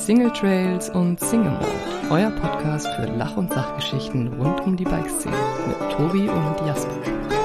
Single Trails und Single Mode, euer Podcast für Lach- und Sachgeschichten rund um die Bikeszene mit Tobi und Jasper.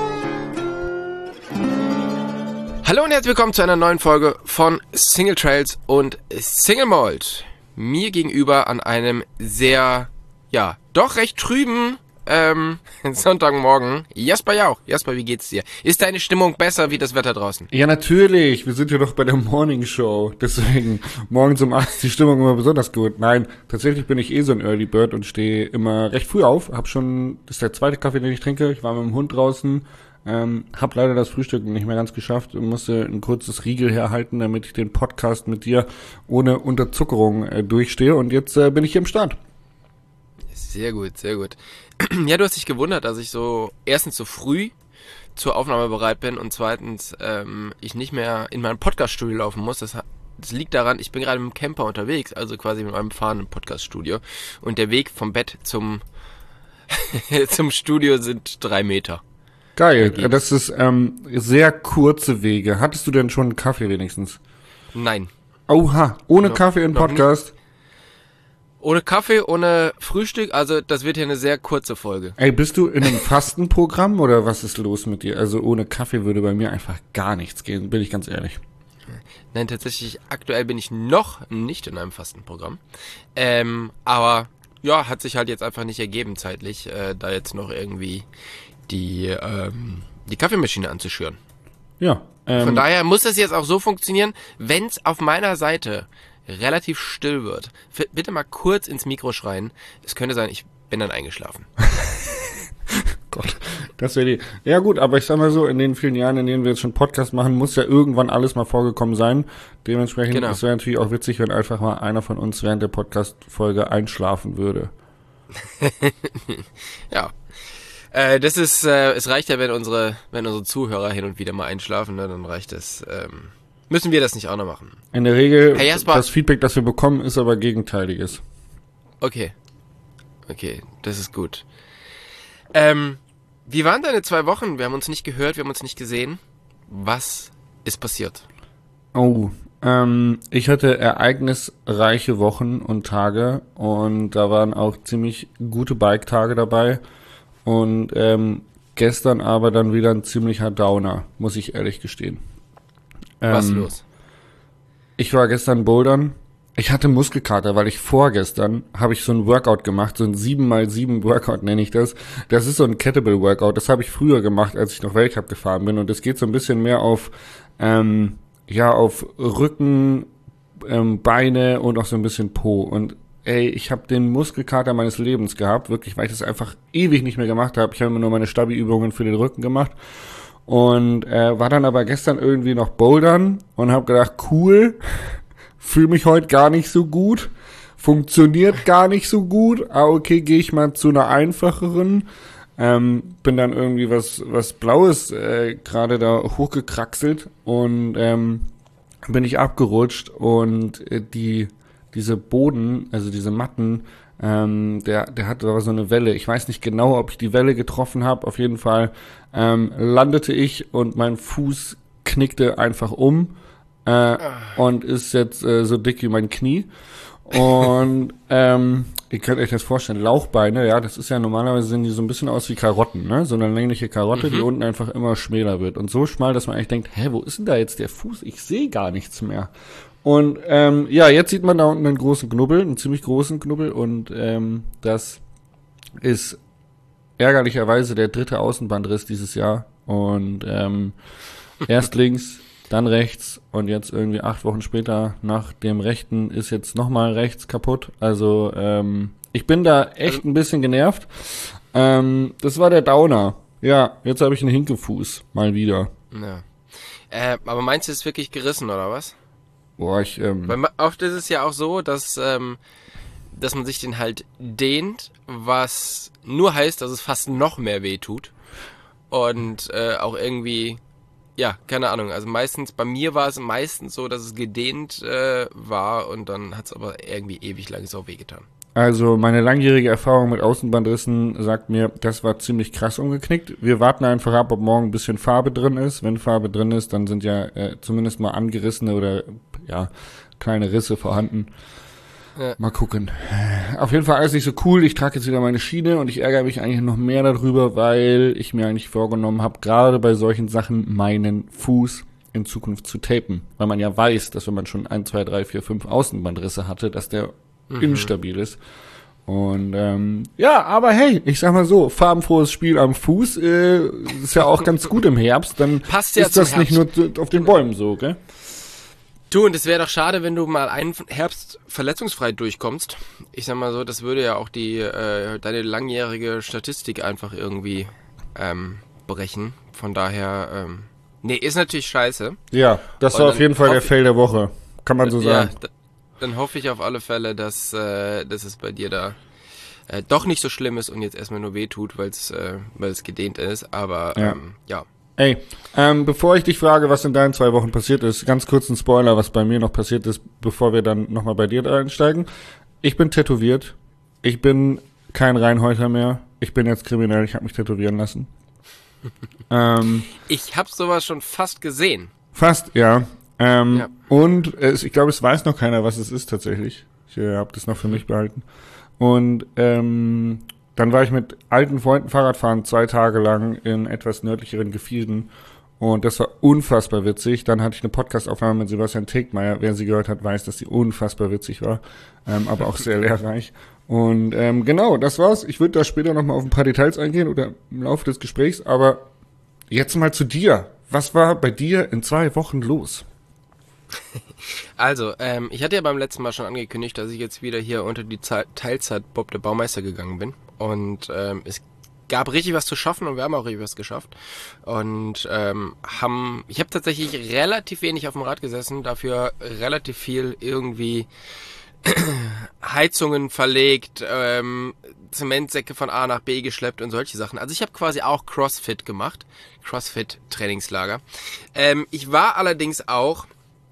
Hallo und herzlich willkommen zu einer neuen Folge von Single Trails und Single Malt. Mir gegenüber an einem sehr, doch recht trüben Sonntagmorgen Jasper Jauch. Jasper, wie geht's dir? Ist deine Stimmung besser wie das Wetter draußen? Ja, natürlich. Wir sind ja doch bei der Morning Show. Deswegen morgens um 8 ist die Stimmung immer besonders gut. Nein, tatsächlich bin ich so ein Early Bird und stehe immer recht früh auf. Das ist der zweite Kaffee, den ich trinke. Ich war mit dem Hund draußen. Hab leider das Frühstück nicht mehr ganz geschafft und musste ein kurzes Riegel herhalten, damit ich den Podcast mit dir ohne Unterzuckerung durchstehe. Und jetzt bin ich hier im Start. Sehr gut, sehr gut. Ja, du hast dich gewundert, dass ich erstens so früh zur Aufnahme bereit bin und zweitens ich nicht mehr in mein Podcaststudio laufen muss. Das liegt daran, ich bin gerade mit dem Camper unterwegs, also quasi mit meinem fahrenden Podcaststudio. Und der Weg vom Bett zum Studio sind 3 Meter. Geil, das ist sehr kurze Wege. Hattest du denn schon einen Kaffee wenigstens? Nein. Oha, ohne Kaffee im Podcast? Nicht. Ohne Kaffee, ohne Frühstück, also das wird hier eine sehr kurze Folge. Ey, bist du in einem Fastenprogramm oder was ist los mit dir? Also ohne Kaffee würde bei mir einfach gar nichts gehen, bin ich ganz ehrlich. Nein, tatsächlich, aktuell bin ich noch nicht in einem Fastenprogramm. Aber ja, hat sich halt jetzt einfach nicht ergeben zeitlich, da jetzt noch irgendwie die Kaffeemaschine anzuschüren. Ja. Von daher muss das jetzt auch so funktionieren, wenn es auf meiner Seite relativ still wird. Bitte mal kurz ins Mikro schreien. Es könnte sein, ich bin dann eingeschlafen. Gott, das wäre die... Ja gut, aber ich sag mal so, in den vielen Jahren, in denen wir jetzt schon Podcast machen, muss ja irgendwann alles mal vorgekommen sein. Dementsprechend, genau. Es wäre natürlich auch witzig, wenn einfach mal einer von uns während der Podcast-Folge einschlafen würde. Ja. Es reicht ja, wenn unsere Zuhörer hin und wieder mal einschlafen, ne, dann reicht es. Müssen wir das nicht auch noch machen? In der Regel, Hey Jasper, das Feedback, das wir bekommen, ist aber gegenteiliges. Okay, das ist gut. Wie waren deine 2 Wochen? Wir haben uns nicht gehört, wir haben uns nicht gesehen. Was ist passiert? Oh, ich hatte ereignisreiche Wochen und Tage und da waren auch ziemlich gute Bike-Tage dabei und gestern aber dann wieder ein ziemlicher Downer, muss ich ehrlich gestehen. Was ist los? Ich war gestern bouldern. Ich hatte Muskelkater, weil vorgestern habe ich so ein Workout gemacht, so ein 7x7 Workout nenne ich das. Das ist so ein Kettlebell Workout. Das habe ich früher gemacht, als ich noch Weltcup gefahren bin. Und es geht so ein bisschen mehr auf Rücken, Beine und auch so ein bisschen Po. Und ich habe den Muskelkater meines Lebens gehabt, wirklich, weil ich das einfach ewig nicht mehr gemacht habe. Ich habe immer nur meine Stabi-Übungen für den Rücken gemacht. Und war dann aber gestern irgendwie noch bouldern und habe gedacht, cool, fühle mich heute gar nicht so gut, funktioniert gar nicht so gut, okay, gehe ich mal zu einer einfacheren, bin dann irgendwie was Blaues gerade da hochgekraxelt und bin ich abgerutscht und diese Boden, also diese Matten, der hatte aber so eine Welle. Ich weiß nicht genau, ob ich die Welle getroffen habe. Auf jeden Fall landete ich und mein Fuß knickte einfach um und ist jetzt so dick wie mein Knie. Und ihr könnt euch das vorstellen, Lauchbeine, ja, das ist ja normalerweise, sehen die so ein bisschen aus wie Karotten, ne? So eine längliche Karotte, die unten einfach immer schmäler wird. Und so schmal, dass man eigentlich denkt, wo ist denn da jetzt der Fuß? Ich sehe gar nichts mehr. Und jetzt sieht man da unten einen großen Knubbel, einen ziemlich großen Knubbel und das ist ärgerlicherweise der 3. Außenbandriss dieses Jahr und erst links, dann rechts und jetzt irgendwie 8 Wochen später nach dem rechten ist jetzt nochmal rechts kaputt. Also ich bin da echt ein bisschen genervt. Das war der Downer. Ja, jetzt habe ich einen Hinkefuß mal wieder. Ja. Aber meinst du, es ist wirklich gerissen oder was? Boah, Weil oft ist es ja auch so, dass man sich den halt dehnt, was nur heißt, dass es fast noch mehr weh tut. Und auch irgendwie, ja, keine Ahnung, also bei mir war es meistens so, dass es gedehnt war und dann hat es aber irgendwie ewig lang so wehgetan. Also meine langjährige Erfahrung mit Außenbandrissen sagt mir, das war ziemlich krass umgeknickt. Wir warten einfach ab, ob morgen ein bisschen Farbe drin ist. Wenn Farbe drin ist, dann sind ja zumindest mal angerissene oder kleine Risse vorhanden. Ja. Mal gucken. Auf jeden Fall alles nicht so cool. Ich trage jetzt wieder meine Schiene und ich ärgere mich eigentlich noch mehr darüber, weil ich mir eigentlich vorgenommen habe, gerade bei solchen Sachen meinen Fuß in Zukunft zu tapen. Weil man ja weiß, dass wenn man schon 1, 2, 3, 4, 5 Außenbandrisse hatte, dass der instabil ist. Und ja, aber hey, ich sag mal so, farbenfrohes Spiel am Fuß ist ja auch ganz gut im Herbst. Dann Passt ja ist das zum nicht nur auf den Bäumen so, gell? Du, und es wäre doch schade, wenn du mal einen Herbst verletzungsfrei durchkommst. Ich sag mal so, das würde ja auch deine langjährige Statistik einfach irgendwie brechen. Von daher, nee, ist natürlich scheiße. Ja, das Und war auf dann jeden Fall der hoffe- Fail der Woche. Kann man so sagen. Ja, dann hoffe ich auf alle Fälle, dass es bei dir da doch nicht so schlimm ist und jetzt erstmal nur wehtut, weil es gedehnt ist. Aber Ja. ja. Ey, bevor ich dich frage, was in deinen 2 Wochen passiert ist, ganz kurz ein Spoiler, was bei mir noch passiert ist, bevor wir dann nochmal bei dir einsteigen. Ich bin tätowiert. Ich bin kein Reinhäuter mehr. Ich bin jetzt kriminell. Ich habe mich tätowieren lassen. Ich habe sowas schon fast gesehen. Fast, ja. Ja. Und ich glaube, es weiß noch keiner, was es ist tatsächlich. Ich habe das noch für mich behalten. Und dann war ich mit alten Freunden Fahrradfahren 2 Tage lang in etwas nördlicheren Gefilden. Und das war unfassbar witzig. Dann hatte ich eine Podcast-Aufnahme mit Sebastian Tegmeier. Wer sie gehört hat, weiß, dass sie unfassbar witzig war. Aber auch sehr lehrreich. Und genau, das war's. Ich würde da später nochmal auf ein paar Details eingehen oder im Laufe des Gesprächs. Aber jetzt mal zu dir. Was war bei dir in 2 Wochen los? Also, ich hatte ja beim letzten Mal schon angekündigt, dass ich jetzt wieder hier unter die Teilzeit Bob der Baumeister gegangen bin. Und es gab richtig was zu schaffen und wir haben auch richtig was geschafft. Und ich habe tatsächlich relativ wenig auf dem Rad gesessen, dafür relativ viel irgendwie Heizungen verlegt, Zementsäcke von A nach B geschleppt und solche Sachen. Also ich habe quasi auch CrossFit gemacht, CrossFit-Trainingslager. Ich war allerdings auch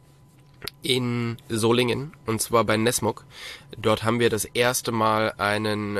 in Solingen, und zwar bei Nesmuk. Dort haben wir das erste Mal einen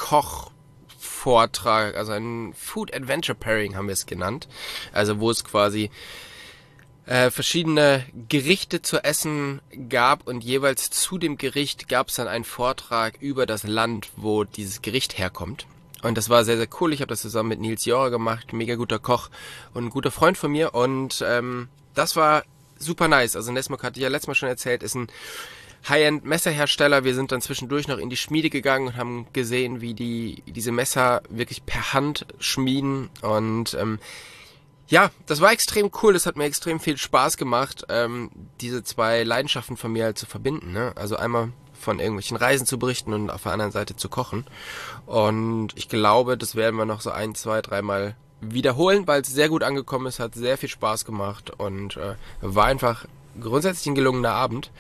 Kochvortrag, also ein Food Adventure Pairing haben wir es genannt. Also wo es quasi verschiedene Gerichte zu essen gab und jeweils zu dem Gericht gab es dann einen Vortrag über das Land, wo dieses Gericht herkommt. Und das war sehr, sehr cool. Ich habe das zusammen mit Nils Johre gemacht, mega guter Koch und ein guter Freund von mir. Und das war super nice. Also Nesmuk, hatte ich ja letztes Mal schon erzählt, ist ein High-End-Messerhersteller. Wir sind dann zwischendurch noch in die Schmiede gegangen und haben gesehen, wie die diese Messer wirklich per Hand schmieden. Und ja, das war extrem cool. Das hat mir extrem viel Spaß gemacht, diese 2 Leidenschaften von mir halt zu verbinden. Ne? Also einmal von irgendwelchen Reisen zu berichten und auf der anderen Seite zu kochen. Und ich glaube, das werden wir noch so 1, 2, 3 Mal wiederholen, weil es sehr gut angekommen ist, hat sehr viel Spaß gemacht und war einfach grundsätzlich ein gelungener Abend.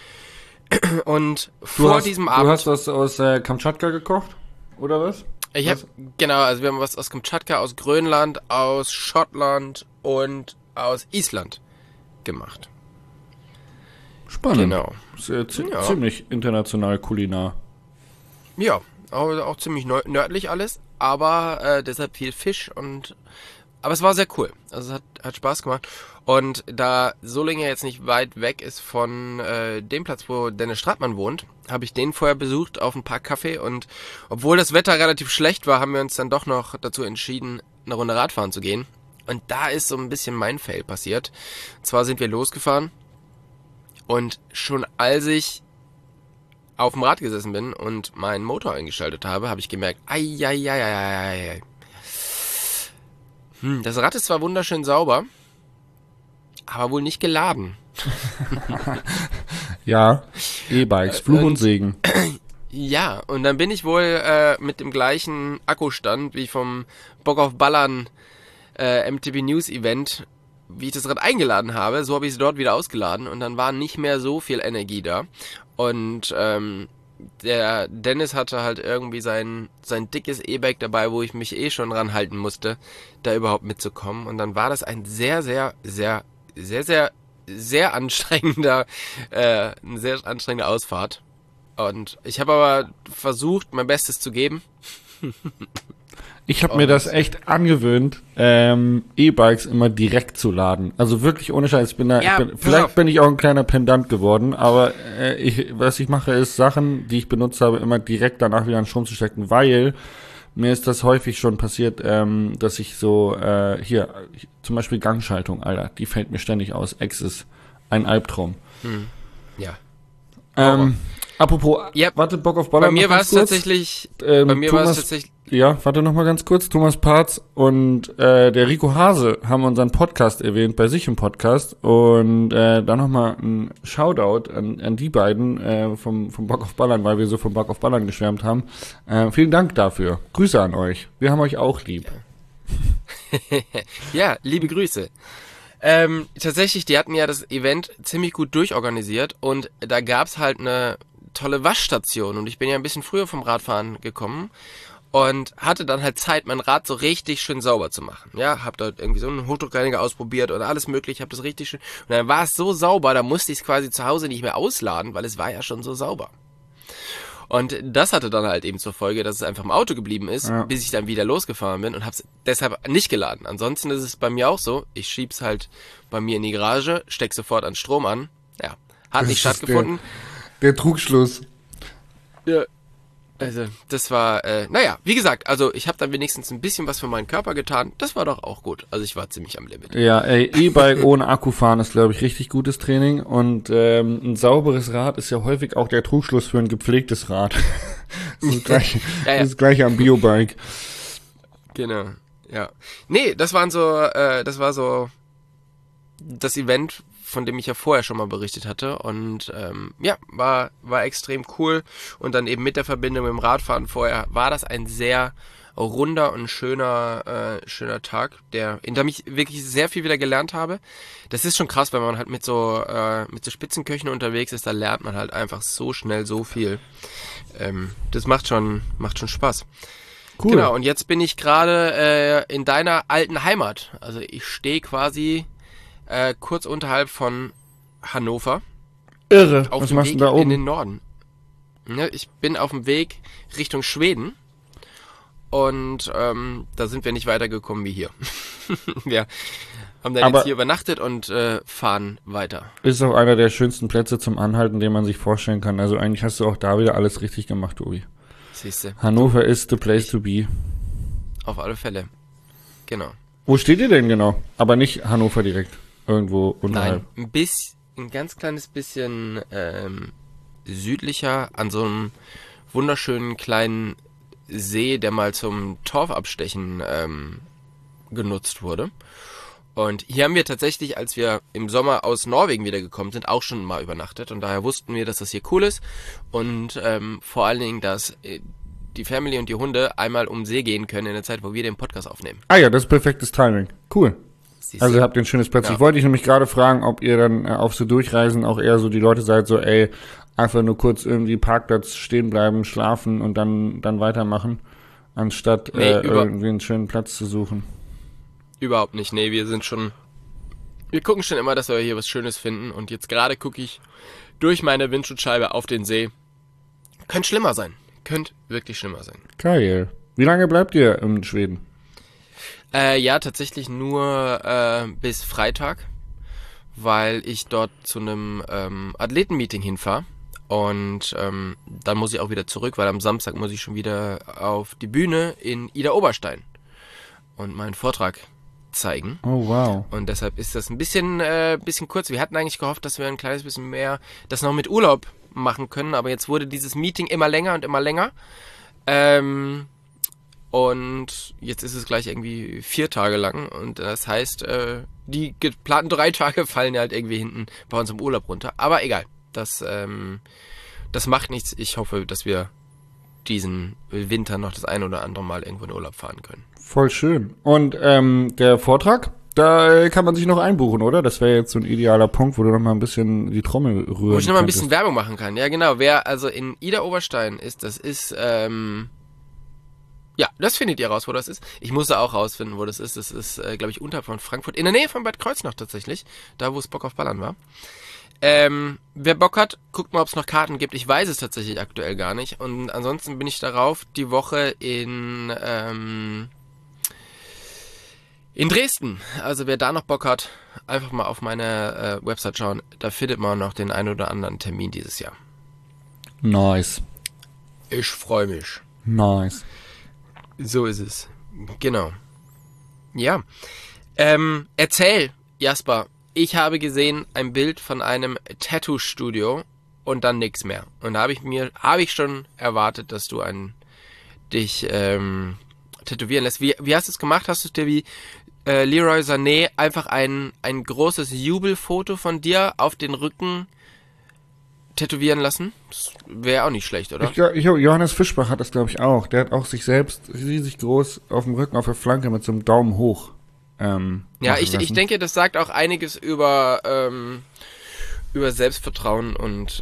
Und diesem Abend... Du hast was aus Kamtschatka gekocht, oder was? Genau, also wir haben was aus Kamtschatka, aus Grönland, aus Schottland und aus Island gemacht. Spannend. Genau. Ja. Ziemlich international kulinar. Ja, auch ziemlich nördlich alles, aber deshalb viel Fisch aber es war sehr cool. Also es hat Spaß gemacht. Und da Solingen jetzt nicht weit weg ist von dem Platz, wo Dennis Stratmann wohnt, habe ich den vorher besucht auf ein paar Kaffee. Und obwohl das Wetter relativ schlecht war, haben wir uns dann doch noch dazu entschieden, eine Runde Radfahren zu gehen. Und da ist so ein bisschen mein Fail passiert. Und zwar sind wir losgefahren und schon als ich auf dem Rad gesessen bin und meinen Motor eingeschaltet habe, habe ich gemerkt, das Rad ist zwar wunderschön sauber, aber wohl nicht geladen. Ja, E-Bikes, Fluch und Segen. Ja, und dann bin ich wohl mit dem gleichen Akkustand wie vom Bock auf Ballern MTB News Event, wie ich das Rad eingeladen habe, so habe ich es dort wieder ausgeladen und dann war nicht mehr so viel Energie da. Und der Dennis hatte halt irgendwie sein dickes E-Bike dabei, wo ich mich schon ranhalten musste, da überhaupt mitzukommen. Und dann war das ein sehr, sehr, sehr, sehr, sehr, sehr anstrengender, eine sehr anstrengende Ausfahrt. Und ich habe aber versucht, mein Bestes zu geben. Ich habe mir das echt angewöhnt, E-Bikes immer direkt zu laden. Also wirklich ohne Scheiß. Vielleicht bin ich auch ein kleiner Pendant geworden, aber was ich mache, ist Sachen, die ich benutzt habe, immer direkt danach wieder an Strom zu stecken, weil mir ist das häufig schon passiert, dass ich so, zum Beispiel Gangschaltung, Alter, die fällt mir ständig aus. Ex ist ein Albtraum. Ja. Apropos, warte, Bock auf Ballern. Bei mir war es tatsächlich, ja, warte noch mal ganz kurz. Thomas Parz und der Rico Hase haben unseren Podcast erwähnt, bei sich im Podcast. Und dann noch mal ein Shoutout an die beiden vom Bock auf Ballern, weil wir so vom Bock auf Ballern geschwärmt haben. Vielen Dank dafür. Grüße an euch. Wir haben euch auch lieb. Ja, liebe Grüße. Tatsächlich, die hatten ja das Event ziemlich gut durchorganisiert und da gab's halt eine tolle Waschstation und ich bin ja ein bisschen früher vom Radfahren gekommen und hatte dann halt Zeit, mein Rad so richtig schön sauber zu machen. Ja, hab dort irgendwie so einen Hochdruckreiniger ausprobiert oder alles mögliche, hab das richtig schön und dann war es so sauber, da musste ich es quasi zu Hause nicht mehr ausladen, weil es war ja schon so sauber. Und das hatte dann halt eben zur Folge, dass es einfach im Auto geblieben ist, bis ich dann wieder losgefahren bin und hab's deshalb nicht geladen. Ansonsten ist es bei mir auch so, ich schieb's halt bei mir in die Garage, steck sofort an Strom an. Ja, hat nicht stattgefunden. Der Trugschluss. Ja. Also, das war, wie gesagt, also ich habe dann wenigstens ein bisschen was für meinen Körper getan. Das war doch auch gut. Also ich war ziemlich am Limit. Ja, E-Bike ohne Akku fahren ist, glaube ich, richtig gutes Training. Und ein sauberes Rad ist ja häufig auch der Trugschluss für ein gepflegtes Rad. Das ist das gleiche am Biobike. Genau, ja. Nee, das war so das Event, von dem ich ja vorher schon mal berichtet hatte und war extrem cool und dann eben mit der Verbindung mit dem Radfahren vorher war das ein sehr runder und schöner Tag, in dem ich wirklich sehr viel wieder gelernt habe. Das ist schon krass, wenn man halt mit so Spitzenköchen unterwegs ist, da lernt man halt einfach so schnell so viel. Das macht schon Spaß. Cool. Genau, und jetzt bin ich gerade in deiner alten Heimat. Also ich stehe quasi kurz unterhalb von Hannover. Irre, was machst du da oben? In den Norden. Ja, ich bin auf dem Weg Richtung Schweden und da sind wir nicht weitergekommen wie hier. Wir haben dann jetzt hier übernachtet und fahren weiter. Ist auch einer der schönsten Plätze zum Anhalten, den man sich vorstellen kann. Also eigentlich hast du auch da wieder alles richtig gemacht, Tobi. Siehste. Hannover ist the place to be. Auf alle Fälle. Genau. Wo steht ihr denn genau? Aber nicht Hannover direkt. Irgendwo unterhalb. Nein, ein ganz kleines bisschen südlicher an so einem wunderschönen kleinen See, der mal zum Torfabstechen genutzt wurde. Und hier haben wir tatsächlich, als wir im Sommer aus Norwegen wiedergekommen sind, auch schon mal übernachtet. Und daher wussten wir, dass das hier cool ist. Und vor allen Dingen, dass die Family und die Hunde einmal um See gehen können in der Zeit, wo wir den Podcast aufnehmen. Ah ja, das ist perfektes Timing. Cool. Also ihr habt ein schönes Platz. Ja. Ich wollte dich nämlich gerade fragen, ob ihr dann auf so Durchreisen auch eher so die Leute seid, so einfach nur kurz irgendwie Parkplatz stehen bleiben, schlafen und dann weitermachen, anstatt irgendwie einen schönen Platz zu suchen. Überhaupt nicht, nee, wir gucken schon immer, dass wir hier was Schönes finden und jetzt gerade gucke ich durch meine Windschutzscheibe auf den See. Könnte schlimmer sein. Könnte wirklich schlimmer sein. Geil. Wie lange bleibt ihr in Schweden? Ja, tatsächlich nur bis Freitag, weil ich dort zu einem Athletenmeeting hinfahre und dann muss ich auch wieder zurück, weil am Samstag muss ich schon wieder auf die Bühne in Idar-Oberstein und meinen Vortrag zeigen. Oh, wow. Und deshalb ist das ein bisschen kurz. Wir hatten eigentlich gehofft, dass wir ein kleines bisschen mehr das noch mit Urlaub machen können, aber jetzt wurde dieses Meeting immer länger und immer länger. Und jetzt ist es gleich irgendwie 4 Tage lang und das heißt, die geplanten 3 Tage fallen halt irgendwie hinten bei uns im Urlaub runter. Aber egal, das macht nichts. Ich hoffe, dass wir diesen Winter noch das ein oder andere Mal irgendwo in Urlaub fahren können. Voll schön. Und der Vortrag, da kann man sich noch einbuchen, oder? Das wäre jetzt so ein idealer Punkt, wo du noch mal ein bisschen die Trommel rühren Wo ich noch mal ein bisschen Werbung machen kann. Ja, genau. Wer also in Idar-Oberstein ist, das ist ja, das findet ihr raus, wo das ist. Ich musste auch rausfinden, wo das ist. Das ist, glaube ich, unterhalb von Frankfurt. In der Nähe von Bad Kreuznach tatsächlich. Da, wo es Bock auf Ballern war. Wer Bock hat, guckt mal, ob es noch Karten gibt. Ich weiß es tatsächlich aktuell gar nicht. Und ansonsten bin ich darauf, die Woche in Dresden. Also wer da noch Bock hat, einfach mal auf meine Website schauen. Da findet man noch den einen oder anderen Termin dieses Jahr. Nice. Ich freue mich. Nice. So ist es. Genau. Ja. Erzähl, Jasper. Ich habe gesehen ein Bild von einem Tattoo-Studio und dann nichts mehr. Und da habe ich schon erwartet, dass du dich tätowieren lässt. Wie hast du es gemacht? Hast du dir wie Leroy Sané einfach ein großes Jubelfoto von dir auf den Rücken tätowieren lassen? Das wäre auch nicht schlecht, oder? Johannes Fischbach hat das, glaube ich, auch. Der hat auch sich selbst riesig groß auf dem Rücken, auf der Flanke mit so einem Daumen hoch. Ja, ich denke, das sagt auch einiges über Selbstvertrauen und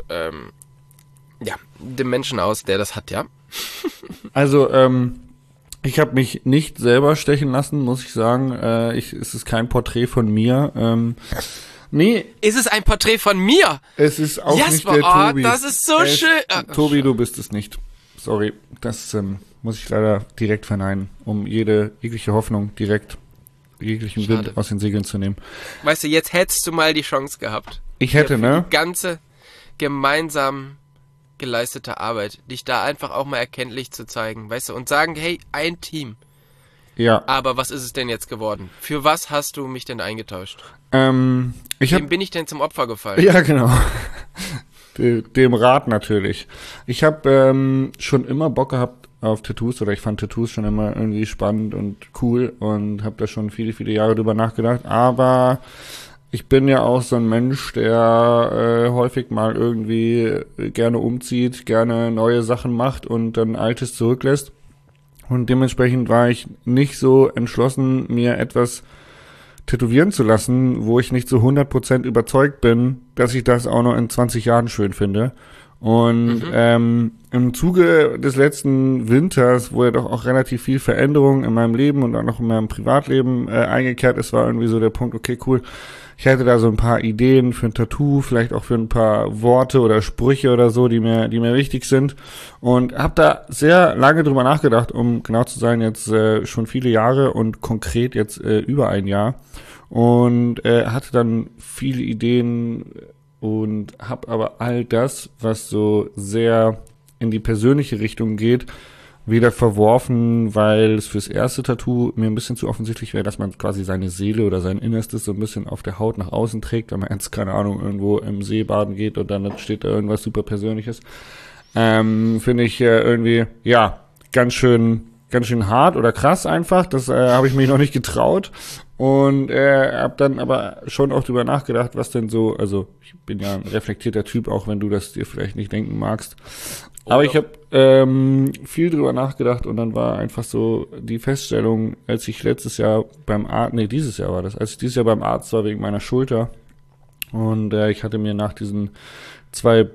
dem Menschen aus, der das hat, ja. Also, ich habe mich nicht selber stechen lassen, muss ich sagen. Es ist kein Porträt von mir. Nee. Ist es ein Porträt von mir? Es ist auch Jasper, nicht der Tobi. Das ist so schön. Tobi, du bist es nicht. Sorry, das muss ich leider direkt verneinen, um jegliche Hoffnung jeglichen Schade. Wind aus den Segeln zu nehmen. Weißt du, jetzt hättest du mal die Chance gehabt. Ich hätte, ne? Die ganze gemeinsam geleistete Arbeit, dich da einfach auch mal erkenntlich zu zeigen, weißt du, und sagen, hey, ein Team. Ja. Aber was ist es denn jetzt geworden? Für was hast du mich denn eingetauscht? Wem bin ich denn zum Opfer gefallen? Ja, genau. Dem Rat natürlich. Ich habe schon immer Bock gehabt auf Tattoos, oder ich fand Tattoos schon immer irgendwie spannend und cool und habe da schon viele, viele Jahre drüber nachgedacht, aber ich bin ja auch so ein Mensch, der häufig mal irgendwie gerne umzieht, gerne neue Sachen macht und dann Altes zurücklässt, und dementsprechend war ich nicht so entschlossen, mir etwas tätowieren zu lassen, wo ich nicht zu 100% überzeugt bin, dass ich das auch noch in 20 Jahren schön finde. Und im Zuge des letzten Winters, wo ja doch auch relativ viel Veränderung in meinem Leben und auch noch in meinem Privatleben eingekehrt ist, war irgendwie so der Punkt, okay, cool, ich hätte da so ein paar Ideen für ein Tattoo, vielleicht auch für ein paar Worte oder Sprüche oder so, die mir wichtig sind, und habe da sehr lange drüber nachgedacht, um genau zu sein, jetzt schon viele Jahre und konkret jetzt über ein Jahr, und hatte dann viele Ideen und habe aber all das, was so sehr in die persönliche Richtung geht, wieder verworfen, weil es fürs erste Tattoo mir ein bisschen zu offensichtlich wäre, dass man quasi seine Seele oder sein Innerstes so ein bisschen auf der Haut nach außen trägt, wenn man jetzt, keine Ahnung, irgendwo im See baden geht und dann steht da irgendwas super Persönliches. Finde ich irgendwie, ja, ganz schön hart oder krass einfach. Das habe ich mich noch nicht getraut. Und habe dann aber schon auch drüber nachgedacht, was denn so, also ich bin ja ein reflektierter Typ, auch wenn du das dir vielleicht nicht denken magst. Aber ich habe viel drüber nachgedacht, und dann war einfach so die Feststellung, als ich dieses Jahr beim Arzt war wegen meiner Schulter, und ich hatte mir nach diesen 2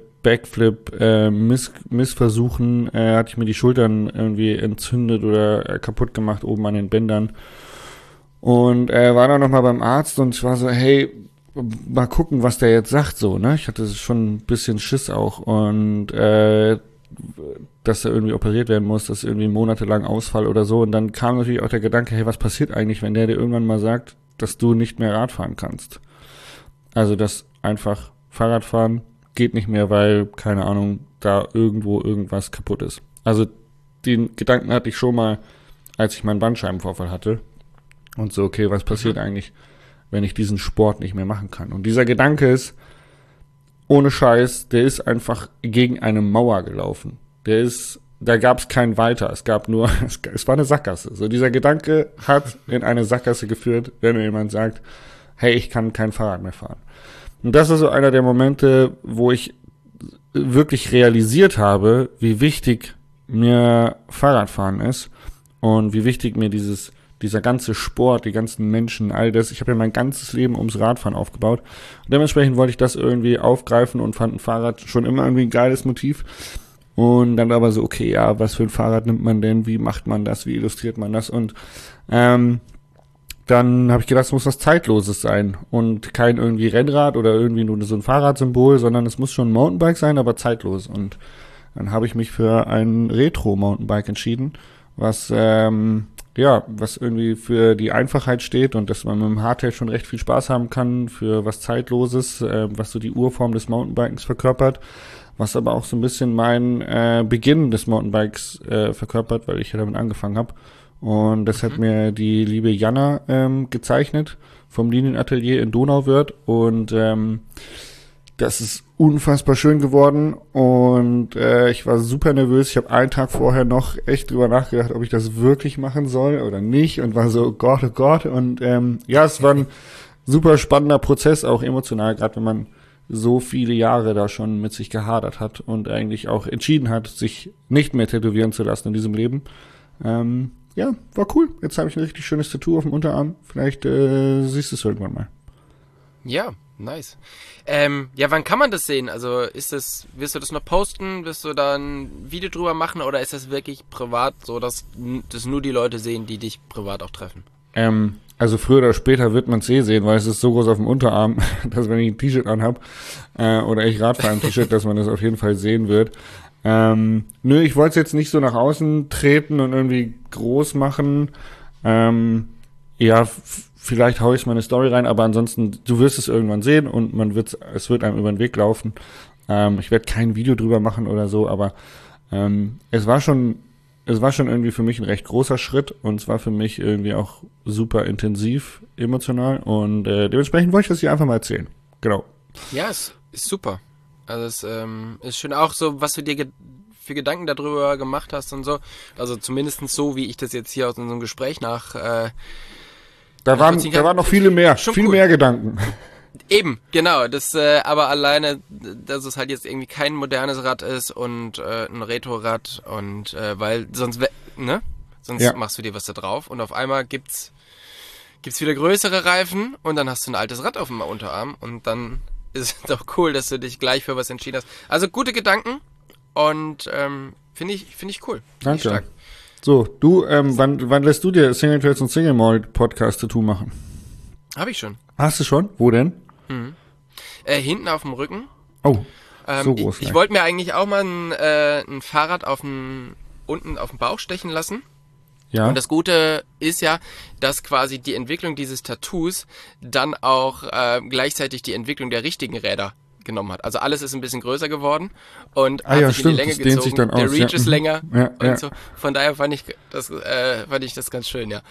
Backflip-Missversuchen, hatte ich mir die Schultern irgendwie entzündet oder kaputt gemacht oben an den Bändern. Und war dann nochmal beim Arzt, und ich war so, hey, mal gucken, was der jetzt sagt, so, ne? Ich hatte schon ein bisschen Schiss auch, und dass er irgendwie operiert werden muss, dass irgendwie monatelang Ausfall oder so. Und dann kam natürlich auch der Gedanke, hey, was passiert eigentlich, wenn der dir irgendwann mal sagt, dass du nicht mehr Rad fahren kannst? Also, dass einfach Fahrradfahren geht nicht mehr, weil, keine Ahnung, da irgendwo irgendwas kaputt ist. Also, den Gedanken hatte ich schon mal, als ich meinen Bandscheibenvorfall hatte. Und so, okay, was passiert eigentlich, wenn ich diesen Sport nicht mehr machen kann? Und dieser Gedanke ist, ohne Scheiß, der ist einfach gegen eine Mauer gelaufen. Da gab es kein Weiter. Es gab nur, es war eine Sackgasse. So, dieser Gedanke hat in eine Sackgasse geführt, wenn mir jemand sagt, hey, ich kann kein Fahrrad mehr fahren. Und das ist so einer der Momente, wo ich wirklich realisiert habe, wie wichtig mir Fahrradfahren ist und wie wichtig mir dieser ganze Sport, die ganzen Menschen, all das. Ich habe ja mein ganzes Leben ums Radfahren aufgebaut. Und dementsprechend wollte ich das irgendwie aufgreifen und fand ein Fahrrad schon immer irgendwie ein geiles Motiv. Und dann aber so, okay, ja, was für ein Fahrrad nimmt man denn? Wie macht man das? Wie illustriert man das? Und dann dann habe ich gedacht, es muss was Zeitloses sein und kein irgendwie Rennrad oder irgendwie nur so ein Fahrradsymbol, sondern es muss schon ein Mountainbike sein, aber zeitlos. Und dann habe ich mich für ein Retro-Mountainbike entschieden, was was irgendwie für die Einfachheit steht und dass man mit dem Hardtail schon recht viel Spaß haben kann für was Zeitloses, was so die Urform des Mountainbikens verkörpert, was aber auch so ein bisschen mein Beginn des Mountainbikes verkörpert, weil ich ja damit angefangen habe. Und das hat mir die liebe Jana gezeichnet vom Linienatelier in Donauwörth und das ist unfassbar schön geworden und ich war super nervös. Ich habe einen Tag vorher noch echt drüber nachgedacht, ob ich das wirklich machen soll oder nicht und war so, oh Gott. Und es war ein super spannender Prozess, auch emotional, gerade wenn man so viele Jahre da schon mit sich gehadert hat und eigentlich auch entschieden hat, sich nicht mehr tätowieren zu lassen in diesem Leben. War cool. Jetzt habe ich ein richtig schönes Tattoo auf dem Unterarm. Vielleicht siehst du es irgendwann mal. Ja, nice. Wann kann man das sehen? Also wirst du das noch posten? Wirst du da ein Video drüber machen oder ist das wirklich privat, so dass das nur die Leute sehen, die dich privat auch treffen? Also früher oder später wird man es sehen, weil es ist so groß auf dem Unterarm, dass wenn ich ein T-Shirt anhab oder ich Radfahrer im T-Shirt, dass man das auf jeden Fall sehen wird. Ich wollte es jetzt nicht so nach außen treten und irgendwie groß machen. Vielleicht haue ich mal eine Story rein, aber ansonsten, du wirst es irgendwann sehen und es wird einem über den Weg laufen. Ich werde kein Video drüber machen oder so, aber es war schon irgendwie für mich ein recht großer Schritt und es war für mich irgendwie auch super intensiv emotional und dementsprechend wollte ich das hier einfach mal erzählen. Genau. Ja, es ist super. Also es ist schön auch so, was du dir für Gedanken darüber gemacht hast und so. Also zumindest so, wie ich das jetzt hier aus unserem Gespräch Da waren noch viel mehr Gedanken. Eben, genau. Das, aber alleine, dass es halt jetzt irgendwie kein modernes Rad ist und ein Retro-Rad und weil sonst machst du dir was da drauf und auf einmal gibt's wieder größere Reifen und dann hast du ein altes Rad auf dem Unterarm und dann ist es doch cool, dass du dich gleich für was entschieden hast. Also gute Gedanken und finde ich cool. Danke. So, du, wann lässt du dir Single Trails und Single Malt Podcast Tattoo machen? Habe ich schon. Hast du schon? Wo denn? Hinten auf dem Rücken. Oh, so groß. Ich wollte mir eigentlich auch mal ein Fahrrad unten auf dem Bauch stechen lassen. Ja. Und das Gute ist ja, dass quasi die Entwicklung dieses Tattoos dann auch gleichzeitig die Entwicklung der richtigen Räder genommen hat. Also alles ist ein bisschen größer geworden und hat sich in die Länge gezogen. Sich dann der aus, Reach ist länger und so. Von daher fand ich das ganz schön, ja.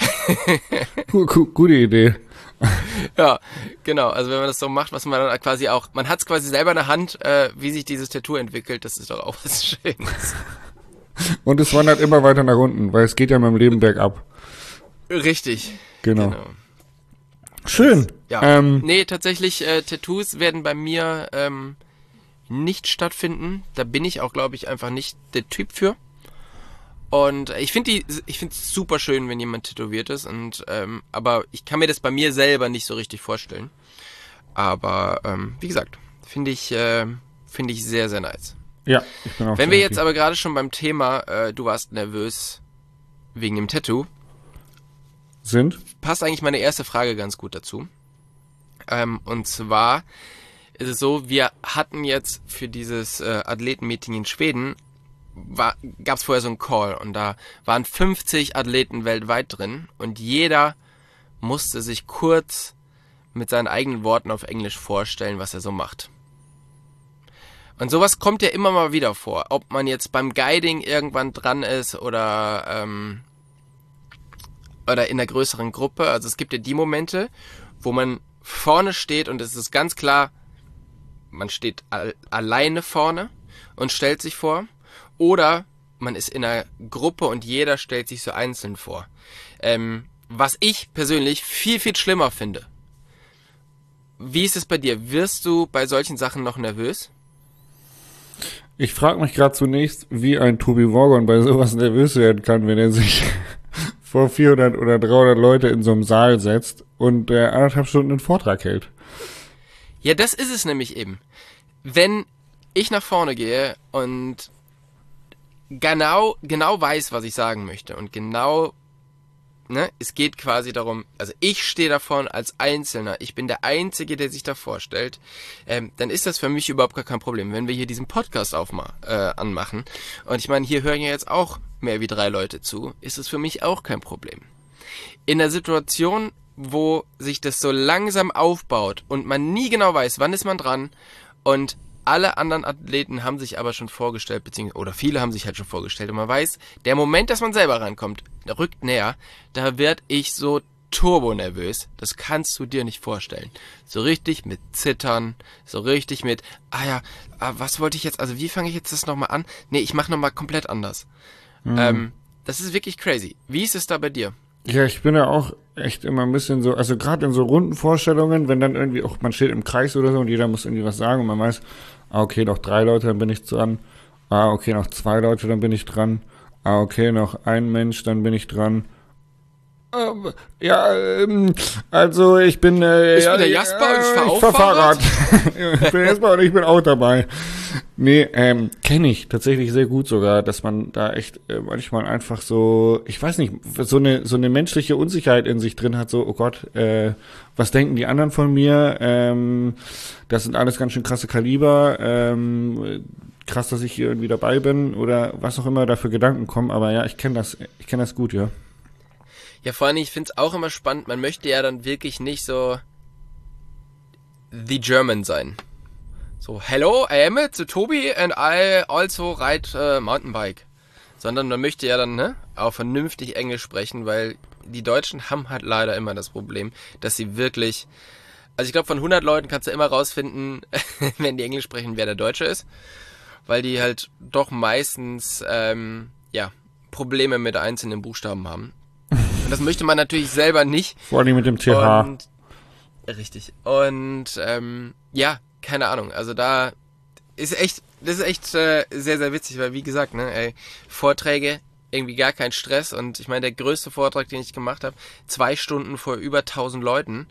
Gute Idee. Ja, genau. Also wenn man das so macht, was man dann quasi auch, man hat es quasi selber in der Hand, wie sich dieses Tattoo entwickelt, das ist doch auch was Schönes. Und es wandert immer weiter nach unten, weil es geht ja mit dem Leben bergab. Richtig. Genau. Schön. Ja. Nee, tatsächlich, Tattoos werden bei mir nicht stattfinden. Da bin ich auch, glaube ich, einfach nicht der Typ für. Und ich finde es super schön, wenn jemand tätowiert ist. Aber ich kann mir das bei mir selber nicht so richtig vorstellen. Aber wie gesagt, finde ich sehr, sehr nice. Ja, ich bin auch. Wenn wir jetzt aber gerade schon beim Thema, du warst nervös wegen dem Tattoo. Passt eigentlich meine erste Frage ganz gut dazu. Und zwar ist es so, wir hatten jetzt für dieses Athletenmeeting in Schweden, gab es vorher so einen Call und da waren 50 Athleten weltweit drin und jeder musste sich kurz mit seinen eigenen Worten auf Englisch vorstellen, was er so macht. Und sowas kommt ja immer mal wieder vor, ob man jetzt beim Guiding irgendwann dran ist oder in einer größeren Gruppe. Also es gibt ja die Momente, wo man vorne steht und es ist ganz klar, man steht alleine vorne und stellt sich vor. Oder man ist in einer Gruppe und jeder stellt sich so einzeln vor. Was ich persönlich viel, viel schlimmer finde. Wie ist es bei dir? Wirst du bei solchen Sachen noch nervös? Ich frage mich gerade zunächst, wie ein Tobi Morgan bei sowas nervös werden kann, wenn er sich vor 400 oder 300 Leute in so einem Saal setzt und 1,5 Stunden einen Vortrag hält. Ja, das ist es nämlich eben. Wenn ich nach vorne gehe und genau weiß, was ich sagen möchte und genau ne, es geht quasi darum, also ich stehe davon als Einzelner, ich bin der Einzige, der sich da vorstellt, dann ist das für mich überhaupt gar kein Problem, wenn wir hier diesen Podcast anmachen. Und ich meine, hier hören ja jetzt auch mehr wie 3 Leute zu, ist es für mich auch kein Problem. In der Situation, wo sich das so langsam aufbaut und man nie genau weiß, wann ist man dran und alle anderen Athleten haben sich aber schon vorgestellt, oder viele haben sich halt schon vorgestellt und man weiß, der Moment, dass man selber rankommt, der rückt näher, da werd ich so turbonervös, das kannst du dir nicht vorstellen. So richtig mit Zittern, so richtig mit, was wollte ich jetzt, also wie fange ich jetzt das nochmal an? Nee, ich mache nochmal komplett anders. Das ist wirklich crazy. Wie ist es da bei dir? Ja, ich bin ja auch echt immer ein bisschen so, also gerade in so runden Vorstellungen, wenn dann irgendwie auch, man steht im Kreis oder so und jeder muss irgendwie was sagen und man weiß, okay, noch 3 Leute, dann bin ich dran. Okay, noch 2 Leute, dann bin ich dran. Okay, noch ein Mensch, dann bin ich dran. Also ich bin ich bin der Jasper und ich fahr Fahrrad. Ich bin Jasper und ich bin auch dabei. Nee, kenne ich tatsächlich sehr gut sogar, dass man da echt manchmal einfach so, ich weiß nicht, so eine menschliche Unsicherheit in sich drin hat, so, oh Gott, was denken die anderen von mir? Das sind alles ganz schön krasse Kaliber, krass, dass ich hier irgendwie dabei bin oder was auch immer da für Gedanken kommen, aber ja, ich kenne das gut, ja. Ja, vor allem, ich finde es auch immer spannend, man möchte ja dann wirklich nicht so the German sein. So, hello, I am Tobi and I also ride Mountainbike. Sondern man möchte ja dann auch vernünftig Englisch sprechen, weil die Deutschen haben halt leider immer das Problem, dass sie wirklich, also ich glaube von 100 Leuten kannst du immer rausfinden, wenn die Englisch sprechen, wer der Deutsche ist. Weil die halt doch meistens, Probleme mit einzelnen Buchstaben haben. Und das möchte man natürlich selber nicht. Vor allem mit dem TH. Richtig. Und keine Ahnung. Also das ist echt sehr, sehr witzig, weil wie gesagt, Vorträge, irgendwie gar kein Stress. Und ich meine, der größte Vortrag, den ich gemacht habe, 2 Stunden vor über 1000 Leuten.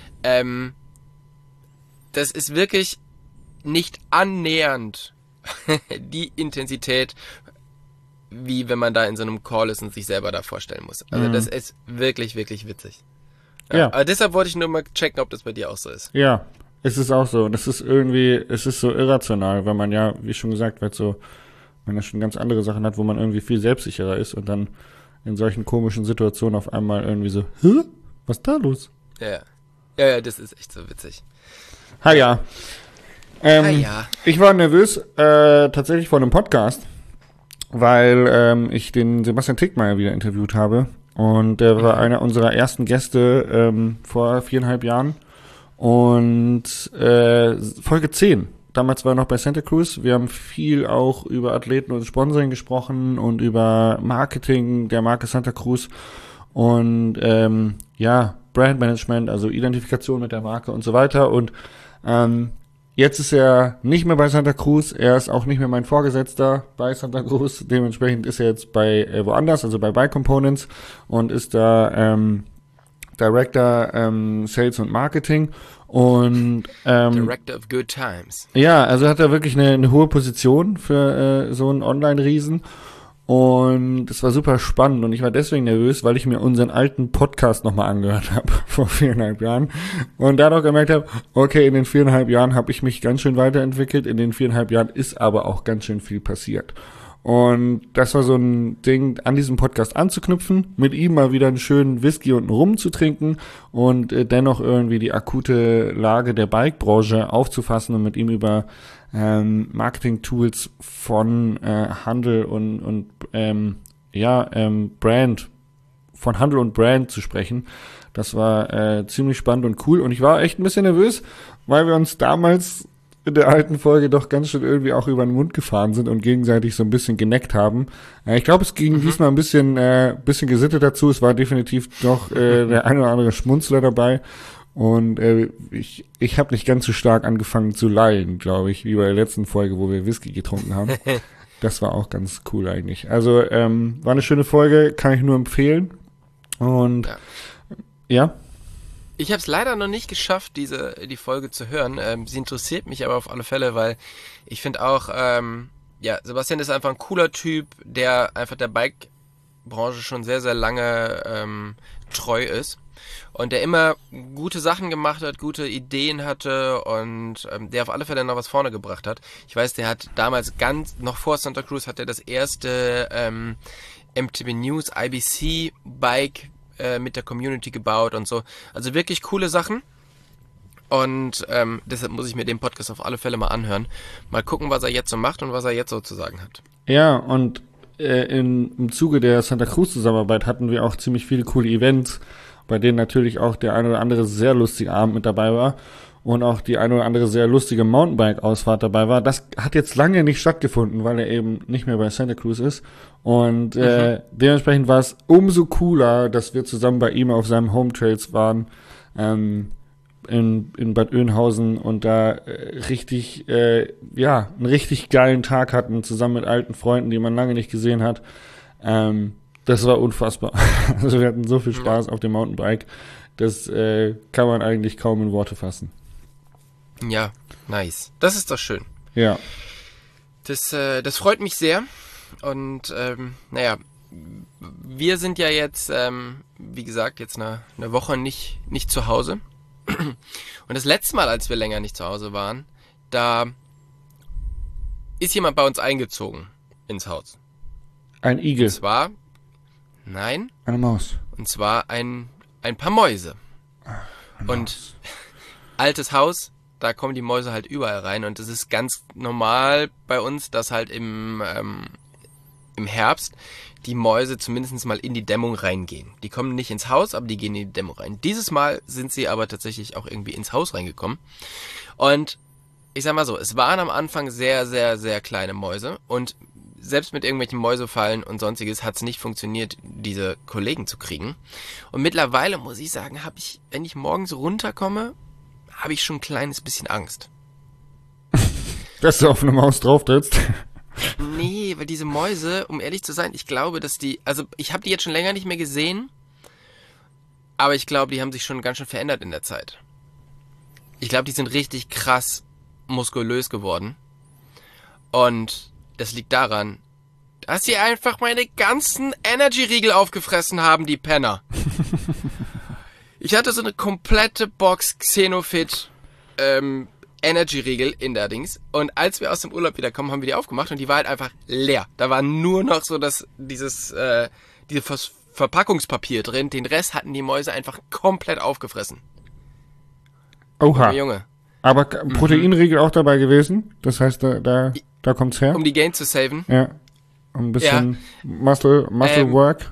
Das ist wirklich nicht annähernd die Intensität, wie wenn man da in so einem Call ist und sich selber da vorstellen muss. Also das ist wirklich, wirklich witzig. Ja. Aber deshalb wollte ich nur mal checken, ob das bei dir auch so ist. Ja, es ist auch so. Das ist irgendwie, es ist so irrational, weil man ja, wie schon gesagt wird, so, man ja schon ganz andere Sachen hat, wo man irgendwie viel selbstsicherer ist und dann in solchen komischen Situationen auf einmal irgendwie so, was ist da los? Ja, das ist echt so witzig. Ja. Ich war nervös, tatsächlich vor einem Podcast, weil ich den Sebastian Tickmeyer wieder interviewt habe. Und der war einer unserer ersten Gäste vor 4,5 Jahren. Und Folge 10. Damals war er noch bei Santa Cruz. Wir haben viel auch über Athleten und Sponsoring gesprochen und über Marketing der Marke Santa Cruz. Und Brandmanagement, also Identifikation mit der Marke und so weiter. Und jetzt ist er nicht mehr bei Santa Cruz, er ist auch nicht mehr mein Vorgesetzter bei Santa Cruz, dementsprechend ist er jetzt bei woanders, also bei Bike Components und ist da Director Sales und Marketing und Director of Good Times. Ja, also hat er wirklich eine hohe Position für so einen Online-Riesen. Und es war super spannend und ich war deswegen nervös, weil ich mir unseren alten Podcast nochmal angehört habe vor 4,5 Jahren und dadurch gemerkt habe, okay, in den 4,5 Jahren habe ich mich ganz schön weiterentwickelt, in den 4,5 Jahren ist aber auch ganz schön viel passiert. Und das war so ein Ding, an diesem Podcast anzuknüpfen, mit ihm mal wieder einen schönen Whisky und einen Rum zu trinken und dennoch irgendwie die akute Lage der Bike-Branche aufzufassen und mit ihm über Marketing-Tools von Handel und Brand, von Handel und Brand zu sprechen. Das war ziemlich spannend und cool und ich war echt ein bisschen nervös, weil wir uns damals in der alten Folge doch ganz schön irgendwie auch über den Mund gefahren sind und gegenseitig so ein bisschen geneckt haben. Ich glaube, es ging diesmal ein bisschen gesittet dazu. Es war definitiv doch der eine oder andere Schmunzler dabei. Und ich habe nicht ganz so stark angefangen zu lallen, glaube ich, wie bei der letzten Folge, wo wir Whisky getrunken haben. Das war auch ganz cool eigentlich. Also war eine schöne Folge, kann ich nur empfehlen. Und ja. Ich habe es leider noch nicht geschafft, die Folge zu hören. Sie interessiert mich aber auf alle Fälle, weil ich finde auch, Sebastian ist einfach ein cooler Typ, der einfach der Bike Branche schon sehr, sehr lange treu ist und der immer gute Sachen gemacht hat, gute Ideen hatte und der auf alle Fälle noch was vorne gebracht hat. Ich weiß, der hat damals noch vor Santa Cruz hat er das erste MTB News IBC Bike mit der Community gebaut und so. Also wirklich coole Sachen. Und deshalb muss ich mir den Podcast auf alle Fälle mal anhören. Mal gucken, was er jetzt so macht und was er jetzt so zu sagen hat. Ja, und im Zuge der Santa Cruz Zusammenarbeit hatten wir auch ziemlich viele coole Events, bei denen natürlich auch der ein oder andere sehr lustige Abend mit dabei war und auch die ein oder andere sehr lustige Mountainbike-Ausfahrt dabei war. Das hat jetzt lange nicht stattgefunden, weil er eben nicht mehr bei Santa Cruz ist. Und dementsprechend war es umso cooler, dass wir zusammen bei ihm auf seinem Home Trails waren, in Bad Oeynhausen und da richtig, einen richtig geilen Tag hatten, zusammen mit alten Freunden, die man lange nicht gesehen hat. Das war unfassbar. Also wir hatten so viel Spaß auf dem Mountainbike, das kann man eigentlich kaum in Worte fassen. Ja, nice. Das ist doch schön. Ja. Das freut mich sehr. Und wir sind ja jetzt, wie gesagt, jetzt eine Woche nicht zu Hause. Und das letzte Mal, als wir länger nicht zu Hause waren, da ist jemand bei uns eingezogen ins Haus. Ein Igel. Und zwar, nein. Eine Maus. Und zwar ein paar Mäuse. Und altes Haus, da kommen die Mäuse halt überall rein. Und es ist ganz normal bei uns, dass halt im Herbst die Mäuse zumindest mal in die Dämmung reingehen. Die kommen nicht ins Haus, aber die gehen in die Dämmung rein. Dieses Mal sind sie aber tatsächlich auch irgendwie ins Haus reingekommen. Und ich sag mal so, es waren am Anfang sehr, sehr, sehr kleine Mäuse. Und selbst mit irgendwelchen Mäusefallen und sonstiges hat es nicht funktioniert, diese Kollegen zu kriegen. Und mittlerweile muss ich sagen, wenn ich morgens runterkomme, habe ich schon ein kleines bisschen Angst. Dass du auf eine Maus drauf trittst. Nee, weil diese Mäuse, um ehrlich zu sein, ich glaube, dass ich habe die jetzt schon länger nicht mehr gesehen, aber ich glaube, die haben sich schon ganz schön verändert in der Zeit. Ich glaube, die sind richtig krass muskulös geworden. Und das liegt daran, dass sie einfach meine ganzen Energy-Riegel aufgefressen haben, die Penner. Ich hatte so eine komplette Box Xenofit Energy-Riegel in der Dings. Und als wir aus dem Urlaub wiederkommen, haben wir die aufgemacht und die war halt einfach leer. Da war nur noch so dieses Verpackungspapier drin. Den Rest hatten die Mäuse einfach komplett aufgefressen. Oha. Junge. Aber Proteinriegel auch dabei gewesen? Das heißt, da kommt's her? Um die Gains zu saven? Ja. Ein bisschen Muscle Work.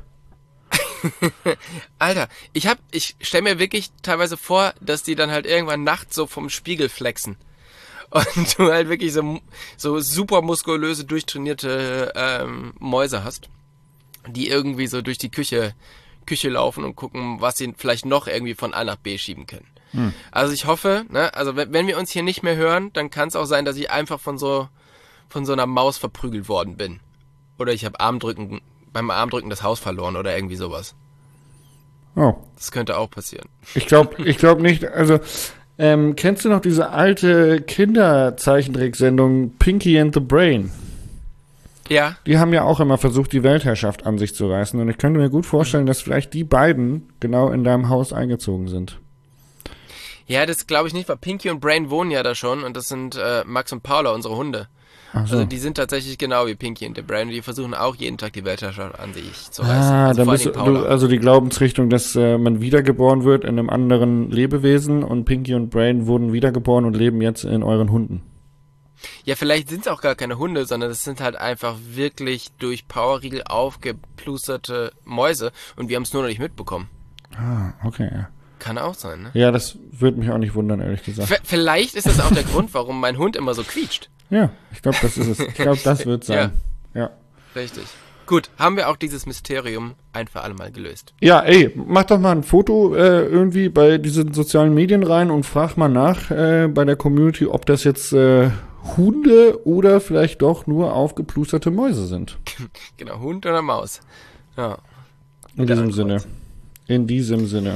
Alter, ich stell mir wirklich teilweise vor, dass die dann halt irgendwann nachts so vom Spiegel flexen. Und du halt wirklich so super muskulöse, durchtrainierte Mäuse hast, die irgendwie so durch die Küche laufen und gucken, was sie vielleicht noch irgendwie von A nach B schieben können. Also ich hoffe, also wenn wir uns hier nicht mehr hören, dann kann es auch sein, dass ich einfach von so einer Maus verprügelt worden bin. Oder ich habe beim Armdrücken das Haus verloren oder irgendwie sowas. Oh. Das könnte auch passieren. Ich glaub nicht, also, kennst du noch diese alte Kinderzeichentricksendung Pinky and the Brain? Ja. Die haben ja auch immer versucht, die Weltherrschaft an sich zu reißen. Und ich könnte mir gut vorstellen, dass vielleicht die beiden genau in deinem Haus eingezogen sind. Ja, das glaube ich nicht, weil Pinky und Brain wohnen ja da schon und das sind Max und Paula, unsere Hunde. Ach so. Also die sind tatsächlich genau wie Pinky und der Brain und die versuchen auch jeden Tag die Weltherrschaft an sich zu reißen. Dann bist du also die Glaubensrichtung, dass man wiedergeboren wird in einem anderen Lebewesen und Pinky und Brain wurden wiedergeboren und leben jetzt in euren Hunden. Ja, vielleicht sind es auch gar keine Hunde, sondern das sind halt einfach wirklich durch Powerriegel aufgeplusterte Mäuse und wir haben es nur noch nicht mitbekommen. Ah, okay, ja. Kann auch sein, ne? Ja, das würde mich auch nicht wundern, ehrlich gesagt. Vielleicht ist das auch der Grund, warum mein Hund immer so quietscht. Ja, ich glaube, das ist es. Ich glaube, das wird sein. Ja. Richtig. Gut, haben wir auch dieses Mysterium ein für alle Mal gelöst. Ja, ey, mach doch mal ein Foto irgendwie bei diesen sozialen Medien rein und frag mal nach bei der Community, ob das jetzt Hunde oder vielleicht doch nur aufgeplusterte Mäuse sind. Genau, Hund oder Maus. Ja. In diesem Sinne.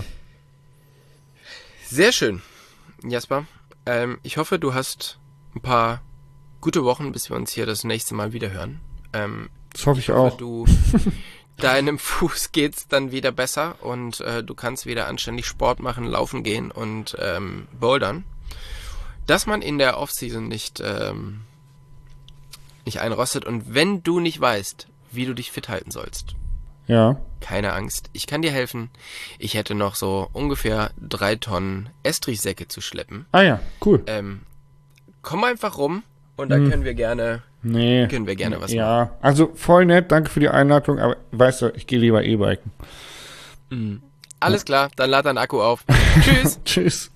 Sehr schön, Jasper. Ich hoffe, du hast ein paar gute Wochen, bis wir uns hier das nächste Mal wieder hören. Das hoffe ich auch. Du deinem Fuß geht's dann wieder besser und du kannst wieder anständig Sport machen, laufen gehen und bouldern. Dass man in der Offseason nicht einrostet und wenn du nicht weißt, wie du dich fit halten sollst, Ja. keine Angst, ich kann dir helfen. Ich hätte noch so ungefähr 3 Tonnen Estrichsäcke zu schleppen. Ah ja, cool. Komm einfach rum und da können wir gerne was machen. Ja, also voll nett, danke für die Einladung, aber weißt du, ich gehe lieber E-Biken. Alles klar, dann lad deinen Akku auf. Tschüss. Tschüss.